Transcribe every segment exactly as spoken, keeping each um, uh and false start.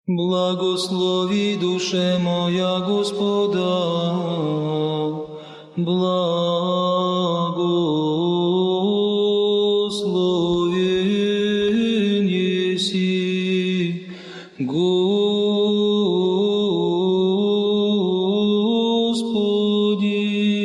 Благослови, душе моя, Господа, благословен еси, Господи.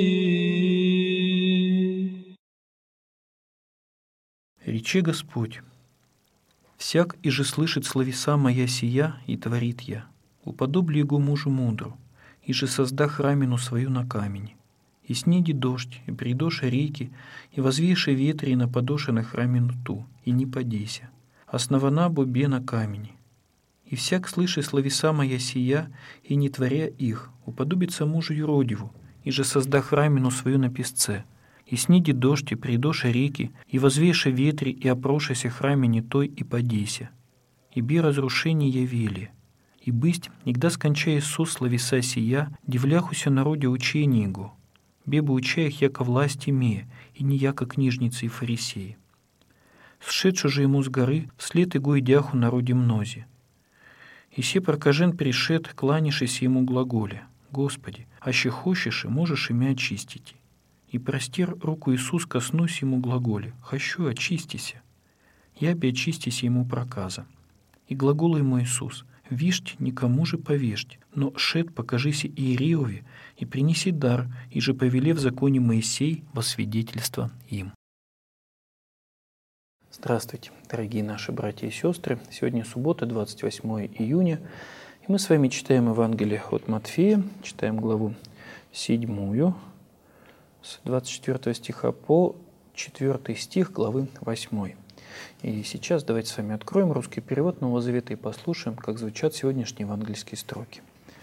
Рече Господь: «Всяк и же слышит словеса моя сия, и творит я, уподоблю его мужу мудру, и же созда храмину свою на камени. И снеди дождь, и придоша реки, и возвейши ветре, и нападоша на храмину ту, и не падейся. Основана бобе на камени. И всяк слыши словеса моя сия, и не творя их, уподобится мужу юродиву, и же созда храмину свою на песце. И сниди дождь, и придоша реки, и возвейша ветре, и опрошася храме не той, и падейся. И би разрушение явели. И бысть, нигда сконча Иисус словеса сия, дивляхуся народе учение его, бебо учаях яко власть имея, и не яко книжницы и фарисеи. Сшедши же ему с горы, вслед его идяху народе мнози. И се прокажен пришед, кланявшись ему глаголе: Господи, аще хочешь, и можешь имя очистить. И простер руку Иисус, коснусь ему глаголе: «Хочу, очистися». Я би очистися ему проказа. И глагол ему Иисус: «Вишть, никому же повешть, но шед покажися Иерееве, и принеси дар, и же повелев в законе Моисей во свидетельство им». Здравствуйте, дорогие наши братья и сестры. Сегодня суббота, двадцать восьмое июня, и мы с вами читаем Евангелие от Матфея, читаем главу седьмую, с двадцать четвёртого стиха по четвёртый стих главы восьмой. И сейчас давайте с вами откроем русский перевод Нового Завета и послушаем, как звучат сегодняшние евангельские строки.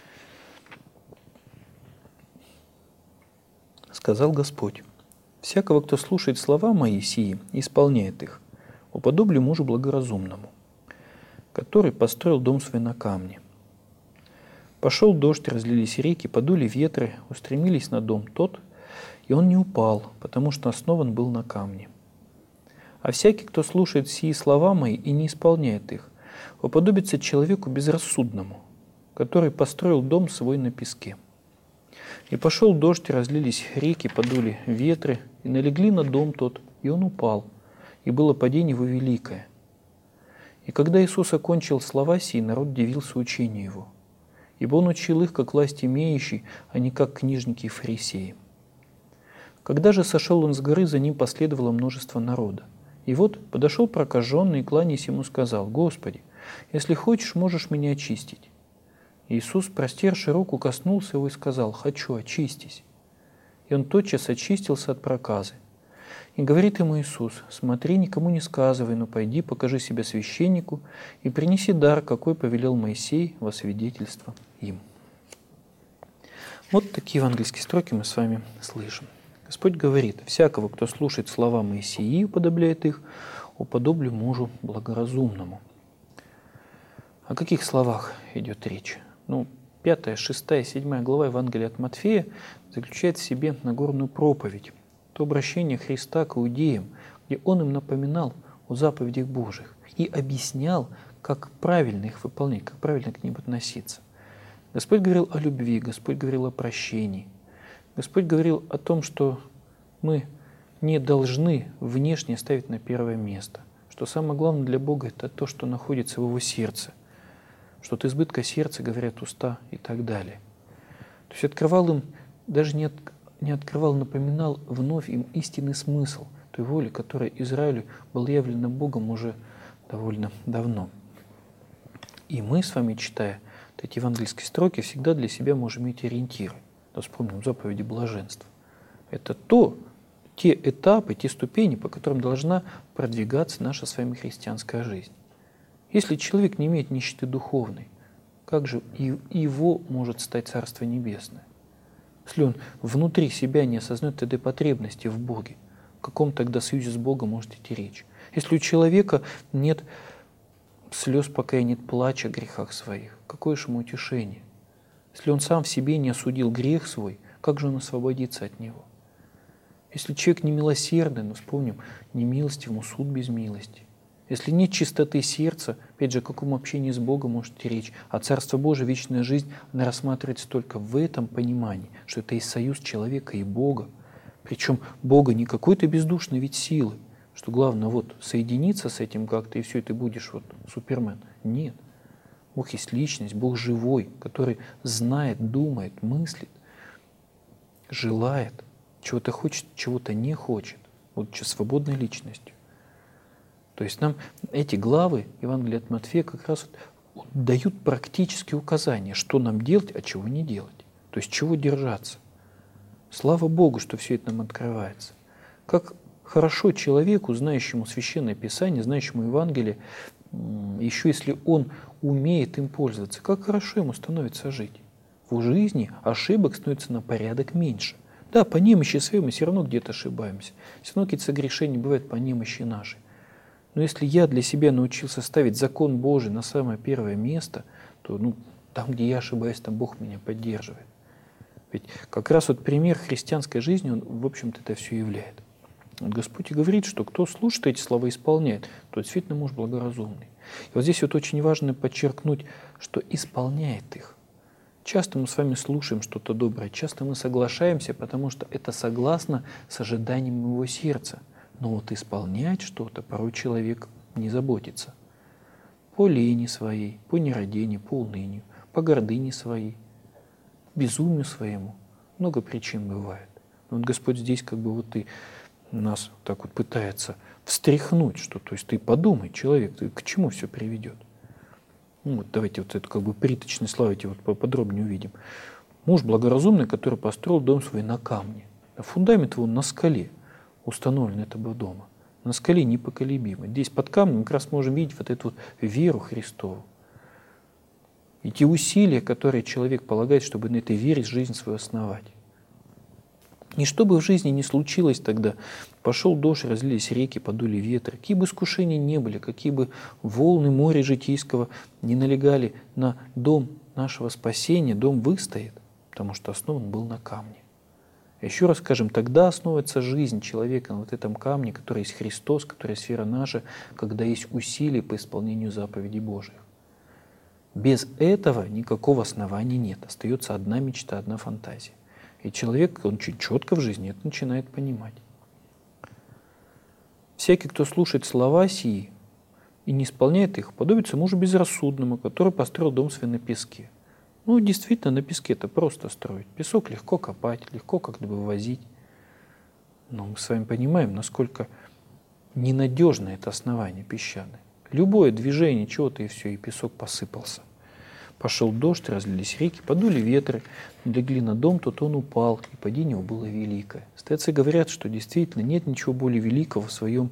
«Сказал Господь: всякого, кто слушает слова мои сии и исполняет их, уподоблю мужу благоразумному, который построил дом свой на камне. Пошел дождь, разлились реки, подули ветры, устремились на дом тот, и он не упал, потому что основан был на камне. А всякий, кто слушает сии слова мои и не исполняет их, уподобится человеку безрассудному, который построил дом свой на песке. И пошел дождь, и разлились реки, подули ветры, и налегли на дом тот, и он упал, и было падение его великое. И когда Иисус окончил слова сии, народ дивился учению его, ибо он учил их, как власть имеющий, а не как книжники и фарисеи. Когда же сошел он с горы, за ним последовало множество народа. И вот подошел прокаженный и, кланяясь ему, сказал: Господи, если хочешь, можешь меня очистить. Иисус, простерши руку, коснулся его и сказал: Хочу, очистись. И он тотчас очистился от проказы. И говорит ему Иисус: Смотри, никому не сказывай, но пойди, покажи себя священнику и принеси дар, какой повелел Моисей во свидетельство им. Вот такие евангельские строки мы с вами слышим. Господь говорит: всякого, кто слушает слова Моисеи и уподобляет их, уподоблю мужу благоразумному. О каких словах идет речь? Ну, пятая, шестая, седьмая глава Евангелия от Матфея заключает в себе Нагорную проповедь, то обращение Христа к иудеям, где Он им напоминал о заповедях Божьих и объяснял, как правильно их выполнять, как правильно к ним относиться. Господь говорил о любви, Господь говорил о прощении. Господь говорил о том, что мы не должны внешне ставить на первое место, что самое главное для Бога – это то, что находится в Его сердце, что от избытка сердца говорят уста и так далее. То есть открывал им, даже не, от, не открывал, напоминал вновь им истинный смысл той воли, которая Израилю была явлена Богом уже довольно давно. И мы с вами, читая эти евангельские строки, всегда для себя можем иметь ориентиры. Да, вспомним заповеди блаженства. Это то, те этапы, те ступени, по которым должна продвигаться наша с вами христианская жизнь. Если человек не имеет нищеты духовной, как же и его может стать Царство Небесное? Если он внутри себя не осознает этой потребности в Боге, о каком тогда союзе с Богом может идти речь? Если у человека нет слез, пока нет плача о грехах своих, какое же ему утешение? Если он сам в себе не осудил грех свой, как же он освободится от него? Если человек не милосердный, ну вспомним, не милостивому суд без милости. Если нет чистоты сердца, опять же, о каком общении с Богом может идти речь? А Царство Божие, вечная жизнь, она рассматривается только в этом понимании, что это есть союз человека и Бога. Причем Бога не какой-то бездушный вид силы, что главное вот соединиться с этим как-то, и все, и ты будешь вот супермен. Нет. Бог есть личность, Бог живой, который знает, думает, мыслит, желает, чего-то хочет, чего-то не хочет, будучи свободной личностью. То есть нам эти главы Евангелия от Матфея как раз вот дают практические указания, что нам делать, а чего не делать. То есть чего держаться. Слава Богу, что все это нам открывается. Как хорошо человеку, знающему Священное Писание, знающему Евангелие, еще если он умеет им пользоваться, как хорошо ему становится жить. В жизни ошибок становится на порядок меньше. Да, по немощи своей мы все равно где-то ошибаемся. Все равно какие-то согрешения бывают по немощи нашей. Но если я для себя научился ставить закон Божий на самое первое место, то ну, там, где я ошибаюсь, там Бог меня поддерживает. Ведь как раз вот пример христианской жизни, он, в общем-то, это все являет. Вот Господь и говорит, что кто слушает эти слова и исполняет, то действительно муж благоразумный. И вот здесь вот очень важно подчеркнуть, что исполняет их. Часто мы с вами слушаем что-то доброе, часто мы соглашаемся, потому что это согласно с ожиданием его сердца. Но вот исполнять что-то порой человек не заботится. По лени своей, по нерадению, по унынию, по гордыне своей, безумию своему. Много причин бывает. Но вот Господь здесь как бы вот и нас так вот пытается встряхнуть, что, то есть ты подумай, человек, ты к чему все приведет. Ну, вот давайте вот это как бы приточные слова эти вот поподробнее увидим. Муж благоразумный, который построил дом свой на камне. А фундамент его на скале установлен этого дома. На скале непоколебимо. Здесь под камнем как раз можем видеть вот эту вот веру Христову. И те усилия, которые человек полагает, чтобы на этой вере жизнь свою основать. И что бы в жизни ни случилось тогда, пошел дождь, разлились реки, подули ветры, какие бы искушения не были, какие бы волны моря житейского не налегали на дом нашего спасения, дом выстоит, потому что основан был на камне. Еще раз скажем, тогда основывается жизнь человека на вот этом камне, который есть Христос, который есть вера наша, когда есть усилия по исполнению заповедей Божьих. Без этого никакого основания нет. Остается одна мечта, одна фантазия. И человек, он чуть четко в жизни это начинает понимать. Всякий, кто слушает слова сии и не исполняет их, подобится мужу безрассудному, который построил дом свой на песке. Ну, действительно, на песке это просто строить. Песок легко копать, легко как-то вывозить. Но мы с вами понимаем, насколько ненадежно это основание песчаное. Любое движение чего-то, и все, и песок посыпался. Пошел дождь, разлились реки, подули ветры, легли на дом, тот он упал, и падение его было великое. Старцы говорят, что действительно нет ничего более великого в своем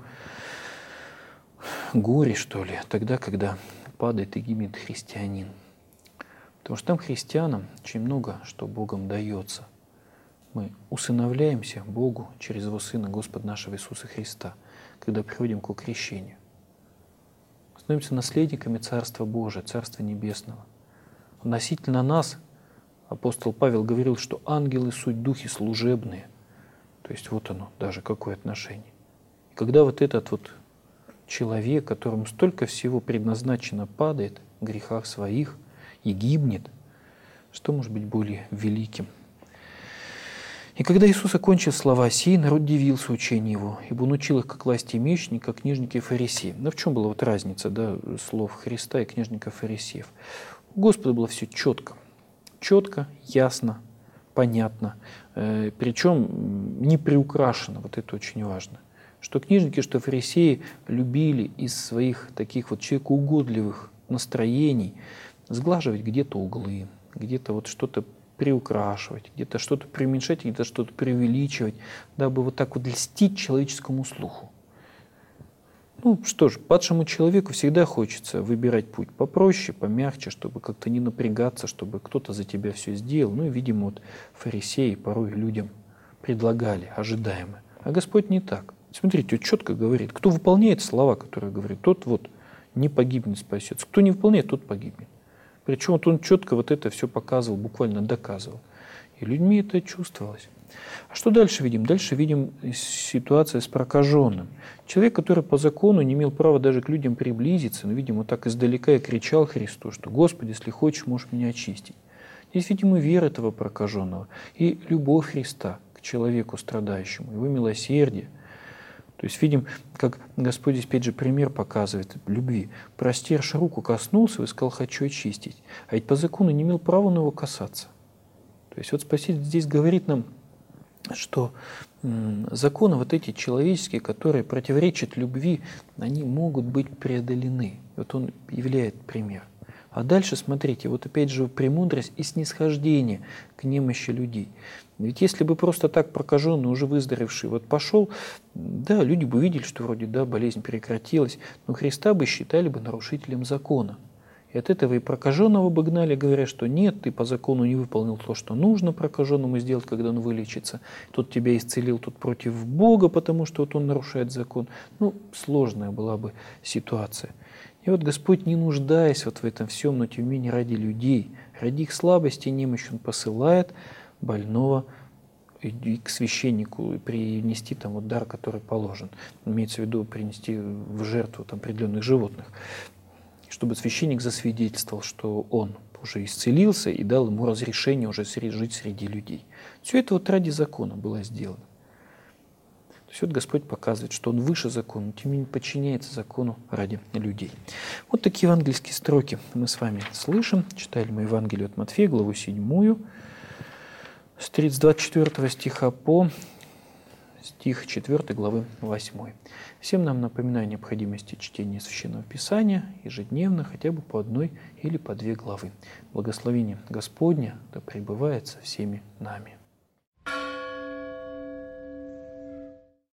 горе, что ли, тогда, когда падает и гибнет христианин. Потому что там христианам очень много, что Богом дается. Мы усыновляемся Богу через Его Сына, Господа нашего Иисуса Христа, когда приходим к крещению. Становимся наследниками Царства Божия, Царства Небесного. Относительно нас апостол Павел говорил, что ангелы суть духи служебные. То есть вот оно, даже какое отношение. И когда вот этот вот человек, которому столько всего предназначено, падает в грехах своих и гибнет, что может быть более великим? И когда Иисус окончил слова сии, народ дивился учению Его, ибо Он учил их как власти имеющие, не как книжники и фарисеи. Но в чем была вот разница, да, слов Христа и книжников и фарисеев? У Господа было все четко, четко, ясно, понятно, э, причем не приукрашено, вот это очень важно. Что книжники, что фарисеи любили из своих таких вот человекоугодливых настроений сглаживать где-то углы, где-то вот что-то приукрашивать, где-то что-то преуменьшать, где-то что-то преувеличивать, дабы вот так вот льстить человеческому слуху. Ну что ж, падшему человеку всегда хочется выбирать путь попроще, помягче, чтобы как-то не напрягаться, чтобы кто-то за тебя все сделал. Ну и, видимо, вот фарисеи порой людям предлагали ожидаемое. А Господь не так. Смотрите, он четко говорит, кто выполняет слова, которые говорит, тот вот не погибнет, спасется. Кто не выполняет, тот погибнет. Причем вот он четко вот это все показывал, буквально доказывал. И людьми это чувствовалось. А что дальше видим? Дальше видим ситуацию с прокаженным. Человек, который по закону не имел права даже к людям приблизиться, но, видимо, так издалека и кричал Христу, что «Господи, если хочешь, можешь меня очистить». Здесь, видимо, вера этого прокаженного и любовь Христа к человеку страдающему, его милосердие. То есть видим, как Господь здесь опять же пример показывает любви. Простерши руку, коснулся и сказал «хочу очистить». А ведь по закону не имел права на его касаться. То есть вот Спаситель здесь говорит нам, что законы вот эти человеческие, которые противоречат любви, они могут быть преодолены. Вот он являет пример. А дальше, смотрите, вот опять же премудрость и снисхождение к немощи людей. Ведь если бы просто так прокаженный, уже выздоровевший, вот пошел, да, люди бы увидели, что вроде, да, болезнь прекратилась, но Христа бы считали бы нарушителем закона. И от этого и прокаженного бы гнали, говоря, что нет, ты по закону не выполнил то, что нужно прокаженному сделать, когда он вылечится. Тут тебя исцелил, тут против Бога, потому что вот он нарушает закон. Ну, сложная была бы ситуация. И вот Господь, не нуждаясь вот в этом всем, но тем не менее ради людей, ради их слабости и немощи, Он посылает больного и к священнику и принести там вот дар, который положен. Имеется в виду принести в жертву там определенных животных, чтобы священник засвидетельствовал, что он уже исцелился и дал ему разрешение уже жить среди людей. Все это вот ради закона было сделано. То есть вот Господь показывает, что Он выше закона, тем не менее подчиняется закону ради людей. Вот такие евангельские строки мы с вами слышим. Читали мы Евангелие от Матфея, главу седьмую, с тридцать двадцать четвёртого стиха по стих четвёртой главы восьмой. Всем нам напоминаю о необходимости чтения Священного Писания ежедневно, хотя бы по одной или по две главы. Благословение Господне да пребывает со всеми нами.